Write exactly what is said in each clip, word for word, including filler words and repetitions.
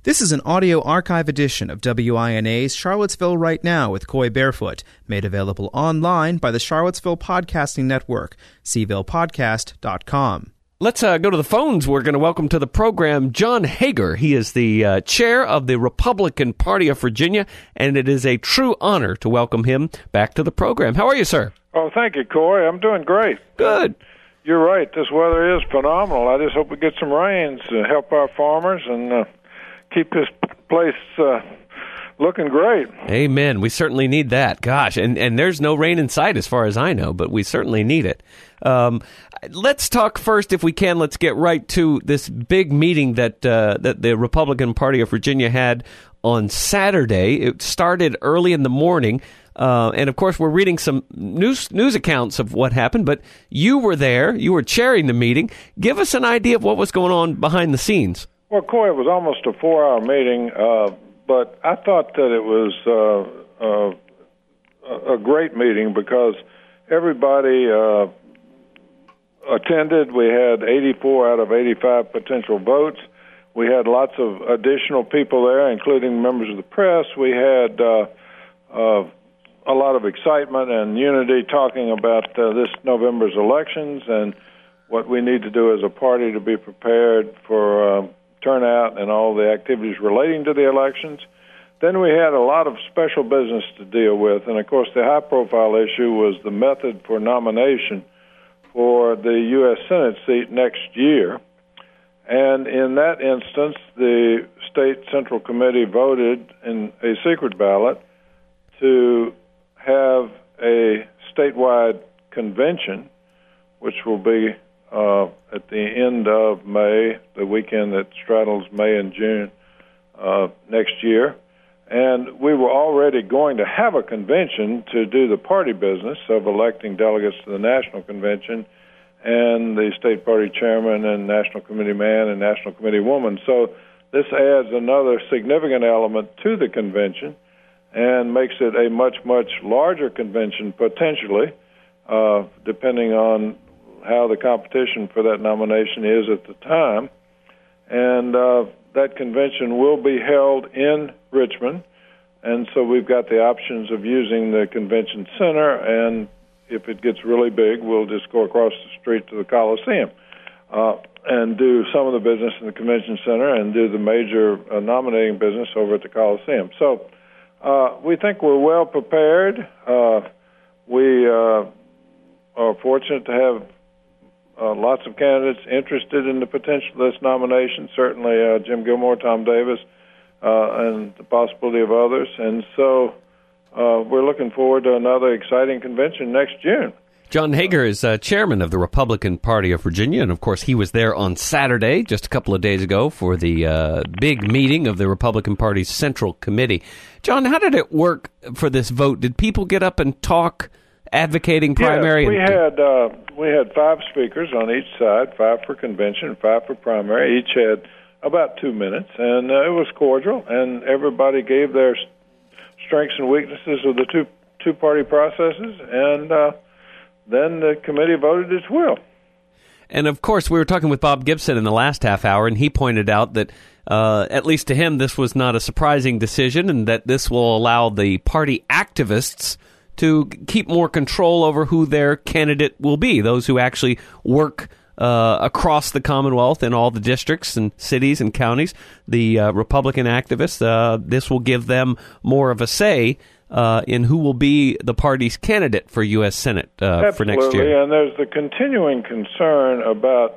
This is an audio archive edition of W I N A's Charlottesville Right Now with Coy Barefoot, made available online by the Charlottesville Podcasting Network, c ville podcast dot com. Let's uh, go to the phones. We're going to welcome to the program John Hager. He is the uh, chair of the Republican Party of Virginia, and it is a true honor to welcome him back to the program. How are you, sir? Oh, thank you, Coy. I'm doing great. Good. You're right. This weather is phenomenal. I just hope we get some rains to help our farmers and uh, keep this place uh, looking great. Amen. We certainly need that. Gosh, and, and there's no rain in sight as far as I know, but we certainly need it. Um, let's talk first, if we can, let's get right to this big meeting that uh, that the Republican Party of Virginia had on Saturday. It started early in the morning. Uh, and, of course, we're reading some news news accounts of what happened, but you were there. You were chairing the meeting. Give us an idea of what was going on behind the scenes. Well, Coy, it was almost a four-hour meeting, uh, but I thought that it was uh, uh, a great meeting because everybody uh, attended. We had eighty-four out of eighty-five potential votes. We had lots of additional people there, including members of the press. We had uh, uh, a lot of excitement and unity talking about uh, this November's elections and what we need to do as a party to be prepared for uh, turnout and all the activities relating to the elections. Then we had a lot of special business to deal with, and of course the high-profile issue was the method for nomination for the U S Senate seat next year. And in that instance, the State Central Committee voted in a secret ballot to have a statewide convention, which will be uh, at the end of May, the weekend that straddles May and June uh, next year. And we were already going to have a convention to do the party business of electing delegates to the National Convention and the state party chairman and National Committee man and National Committee woman. So this adds another significant element to the convention and makes it a much, much larger convention potentially, uh, depending on how the competition for that nomination is at the time. And uh, that convention will be held in Richmond, and so we've got the options of using the convention center, and if it gets really big, we'll just go across the street to the Coliseum uh, and do some of the business in the convention center and do the major uh, nominating business over at the Coliseum. So uh, we think we're well prepared. Uh, we uh, are fortunate to have uh, lots of candidates interested in the potential of this nomination, certainly uh, Jim Gilmore, Tom Davis, uh, and the possibility of others. And so uh, we're looking forward to another exciting convention next June. John Hager is uh, chairman of the Republican Party of Virginia, and of course he was there on Saturday, just a couple of days ago, for the uh, big meeting of the Republican Party's Central Committee. John, how did it work for this vote? Did people get up and talk, advocating primary? Yes, we had uh, we had five speakers on each side, five for convention, five for primary. Each had about two minutes, and uh, it was cordial, and everybody gave their strengths and weaknesses of the two two party processes, and uh, then the committee voted its will. And, of course, we were talking with Bob Gibson in the last half hour, and he pointed out that, uh, at least to him, this was not a surprising decision and that this will allow the party activists to keep more control over who their candidate will be, those who actually work uh, across the Commonwealth in all the districts and cities and counties. The uh, Republican activists, uh, this will give them more of a say Uh, in who will be the party's candidate for U S Senate uh, for next year. Absolutely, and there's the continuing concern about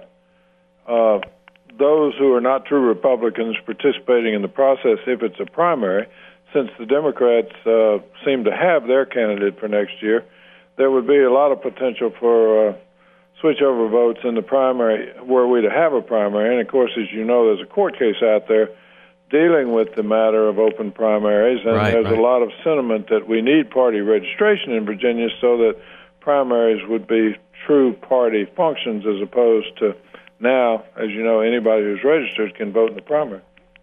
uh, those who are not true Republicans participating in the process if it's a primary. Since the Democrats uh, seem to have their candidate for next year, there would be a lot of potential for uh, switchover votes in the primary were we to have a primary. And, of course, as you know, there's a court case out there dealing with the matter of open primaries, and right, there's right. a lot of sentiment that we need party registration in Virginia so that primaries would be true party functions as opposed to now, as you know, anybody who's registered can vote in the primary.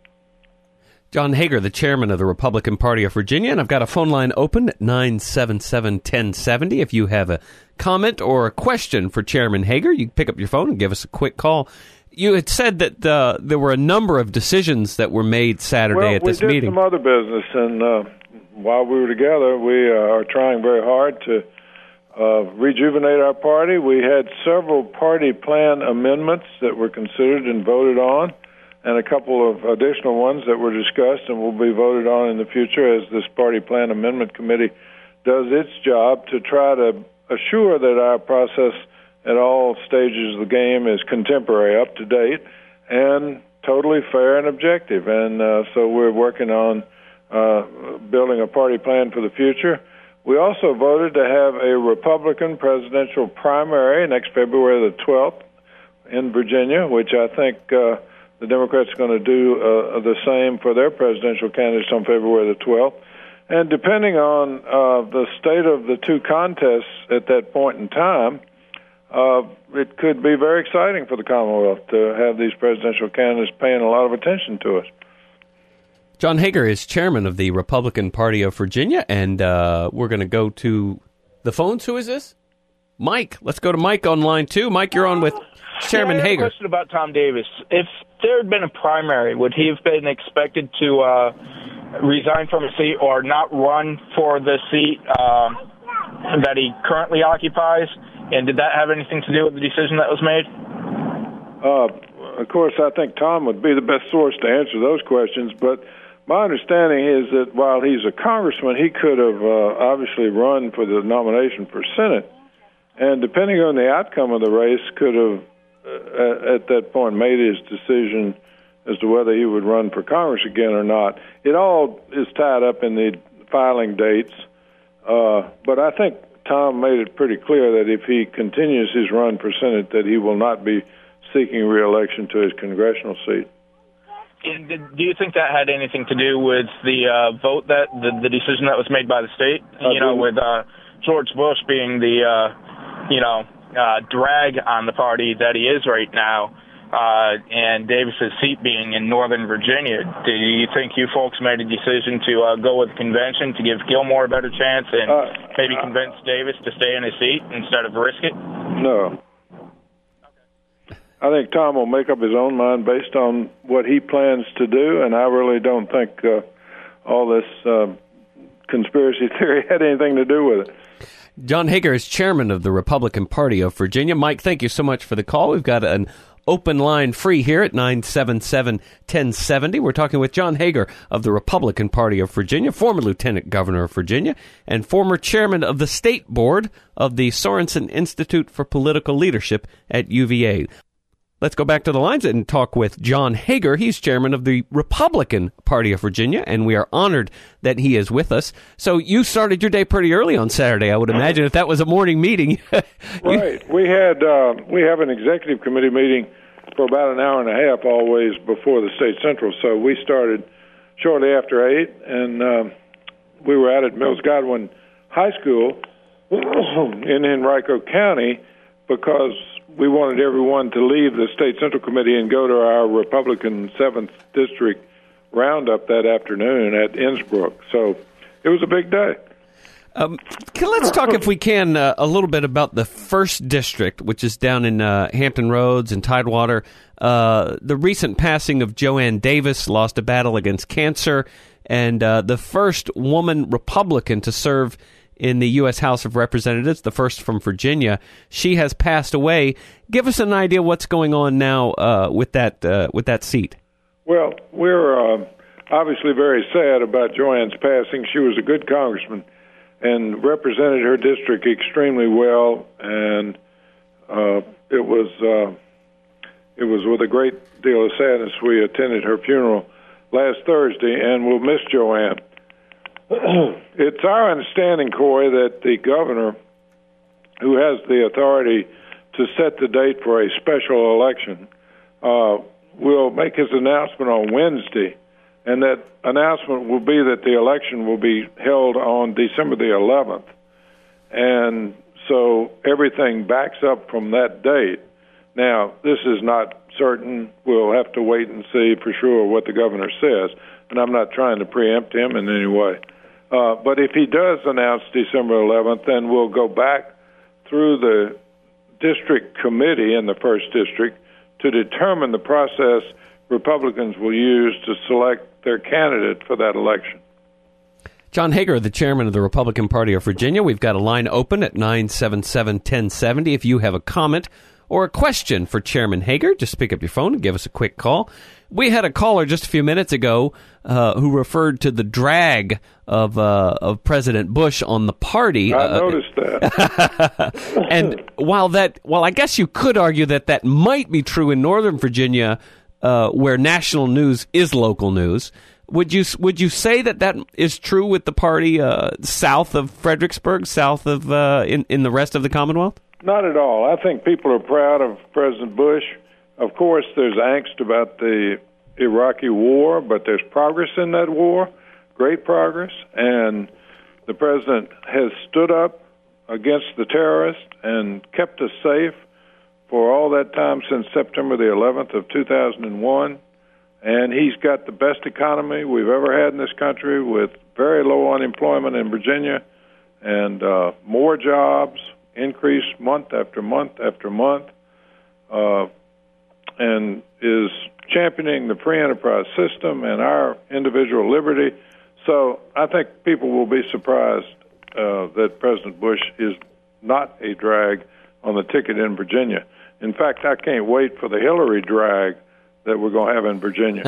John Hager, the chairman of the Republican Party of Virginia, and I've got a phone line open at nine seven seven, one oh seven oh. If you have a comment or a question for Chairman Hager, you can pick up your phone and give us a quick call. You had said that uh, there were a number of decisions that were made Saturday well, at this we did meeting. some other business, and uh, while we were together, we uh, are trying very hard to uh, rejuvenate our party. We had several party plan amendments that were considered and voted on, and a couple of additional ones that were discussed and will be voted on in the future as this party plan amendment committee does its job to try to assure that our process at all stages of the game is contemporary, up to date, and totally fair and objective. And uh, so we're working on uh, building a party plan for the future. We also voted to have a Republican presidential primary next February the twelfth in Virginia, which I think uh, the Democrats are going to do uh, the same for their presidential candidates on February the twelfth. And depending on uh, the state of the two contests at that point in time, Uh, it could be very exciting for the Commonwealth to have these presidential candidates paying a lot of attention to us. John Hager is chairman of the Republican Party of Virginia, and uh, we're going to go to the phones. Who is this? Mike. Let's go to Mike on line two. Mike, you're on with Chairman yeah, I have Hager. a question about Tom Davis. If there had been a primary, would he have been expected to uh, resign from a seat or not run for the seat um, that he currently occupies? And did that have anything to do with the decision that was made? Uh, of course, I think Tom would be the best source to answer those questions, but my understanding is that while he's a congressman, he could have uh, obviously run for the nomination for Senate, and depending on the outcome of the race, could have, uh, at that point, made his decision as to whether he would run for Congress again or not. It all is tied up in the filing dates, uh, but I think Tom made it pretty clear that if he continues his run for Senate, that he will not be seeking re-election to his congressional seat. Do you think that had anything to do with the uh, vote that the, the decision that was made by the state? I you know, do. with uh, George Bush being the uh, you know uh, drag on the party that he is right now, uh, and Davis's seat being in Northern Virginia. Do you think you folks made a decision to uh, go with the convention to give Gilmore a better chance and uh, maybe uh, convince Davis to stay in his seat instead of risk it? No. I think Tom will make up his own mind based on what he plans to do, and I really don't think uh, all this uh, conspiracy theory had anything to do with it. John Hager is chairman of the Republican Party of Virginia. Mike, thank you so much for the call. We've got an open line free here at nine seven seven, one oh seven oh. We're talking with John Hager of the Republican Party of Virginia, former lieutenant governor of Virginia, and former chairman of the state board of the Sorensen Institute for Political Leadership at U V A. Let's go back to the lines and talk with John Hager. He's chairman of the Republican Party of Virginia, and we are honored that he is with us. So you started your day pretty early on Saturday, I would imagine, if that was a morning meeting. Right. We had uh, we have an executive committee meeting for about an hour and a half always before the state central. So we started shortly after eight, and uh, we were out at Mills Godwin High School in Henrico County because we wanted everyone to leave the State Central Committee and go to our Republican seventh District roundup that afternoon at Innsbrook. So it was a big day. Um, can, let's talk, if we can, uh, a little bit about the first District, which is down in uh, Hampton Roads and Tidewater. Uh, the recent passing of Joanne Davis, lost a battle against cancer, and uh, the first woman Republican to serve in the U S House of Representatives, the first from Virginia. She has passed away. Give us an idea what's going on now uh, with that uh, with that seat. Well, we're uh, obviously very sad about Joanne's passing. She was a good congressman and represented her district extremely well, and uh, it was uh, it was with a great deal of sadness we attended her funeral last Thursday, and we'll miss Joanne. It's our understanding, Coy, that the governor, who has the authority to set the date for a special election, uh, will make his announcement on Wednesday, and that announcement will be that the election will be held on December the eleventh. And so everything backs up from that date. Now, this is not certain. We'll have to wait and see for sure what the governor says, and I'm not trying to preempt him in any way. Uh, but if he does announce December eleventh, then we'll go back through the district committee in the first district to determine the process Republicans will use to select their candidate for that election. John Hager, the chairman of the Republican Party of Virginia. We've got a line open at nine seven seven, one oh seven oh. If you have a comment or a question for Chairman Hager, just pick up your phone and give us a quick call. We had a caller just a few minutes ago uh, who referred to the drag of uh, of President Bush on the party. I uh, noticed that. And while that, well, I guess you could argue that that might be true in Northern Virginia, uh, where national news is local news. Would you would you say that that is true with the party uh, south of Fredericksburg, south of uh, in in the rest of the Commonwealth? Not at all. I think people are proud of President Bush. Of course, there's angst about the Iraqi war, but there's progress in that war, great progress, and the president has stood up against the terrorists and kept us safe for all that time since September the eleventh of two thousand one. And he's got the best economy we've ever had in this country, with very low unemployment in Virginia and uh, more jobs, increased month after month after month, uh, and is championing the free enterprise system and our individual liberty. So I think people will be surprised uh, that President Bush is not a drag on the ticket in Virginia. In fact, I can't wait for the Hillary drag that we're going to have in Virginia.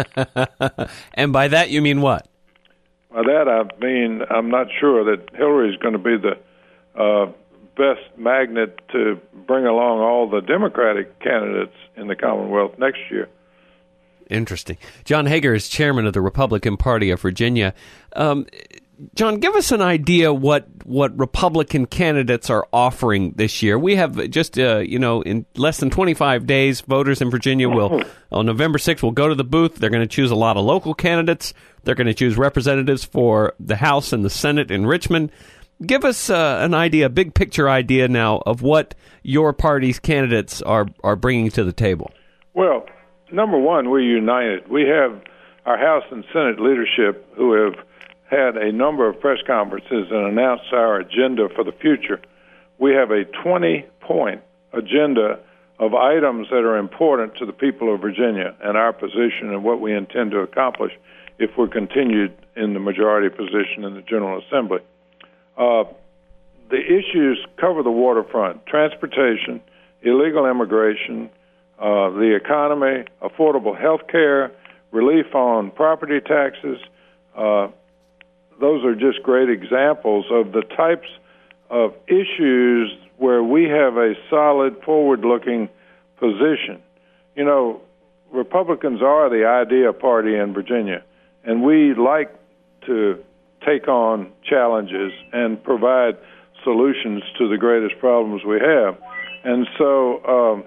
And by that, you mean what? By that, I mean I'm not sure that Hillary is going to be the uh, best magnet to bring along all the Democratic candidates in the Commonwealth next year. Interesting. John Hager is chairman of the Republican Party of Virginia. Um, John, give us an idea what what Republican candidates are offering this year. We have just, uh, you know, in less than twenty-five days, voters in Virginia will, on November sixth, will go to the booth. They're going to choose a lot of local candidates. They're going to choose representatives for the House and the Senate in Richmond. Give us uh, an idea, a big picture idea now of what your party's candidates are, are bringing to the table. Well, number one, we're united. We have our House and Senate leadership who have had a number of press conferences and announced our agenda for the future. We have a twenty-point agenda of items that are important to the people of Virginia and our position and what we intend to accomplish if we're continued in the majority position in the General Assembly. Uh, the issues cover the waterfront, transportation, illegal immigration, uh, the economy, affordable health care, relief on property taxes. Uh, those are just great examples of the types of issues where we have a solid, forward-looking position. You know, Republicans are the idea party in Virginia, and we like to take on challenges and provide solutions to the greatest problems we have. And so um,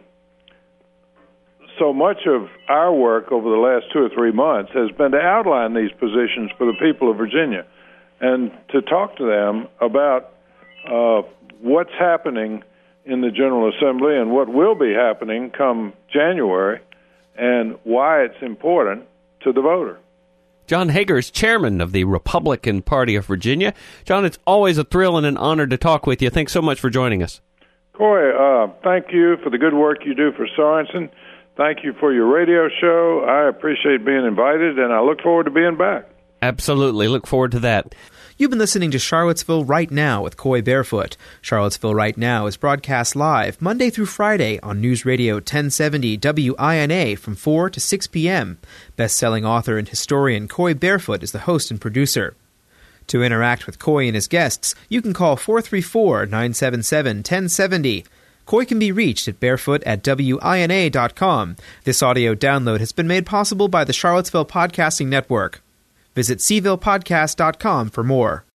so much of our work over the last two or three months has been to outline these positions for the people of Virginia and to talk to them about uh, what's happening in the General Assembly and what will be happening come January and why it's important to the voter. John Hager is chairman of the Republican Party of Virginia. John, it's always a thrill and an honor to talk with you. Thanks so much for joining us. Coy, uh, thank you for the good work you do for Sorensen. Thank you for your radio show. I appreciate being invited, and I look forward to being back. Absolutely. Look forward to that. You've been listening to Charlottesville Right Now with Coy Barefoot. Charlottesville Right Now is broadcast live Monday through Friday on News Radio ten seventy W I N A from four to six p.m. Best-selling author and historian Coy Barefoot is the host and producer. To interact with Coy and his guests, you can call four three four, nine seven seven, one zero seven zero. Coy can be reached at barefoot at W I N A dot com. This audio download has been made possible by the Charlottesville Podcasting Network. Visit C ville podcast dot com for more.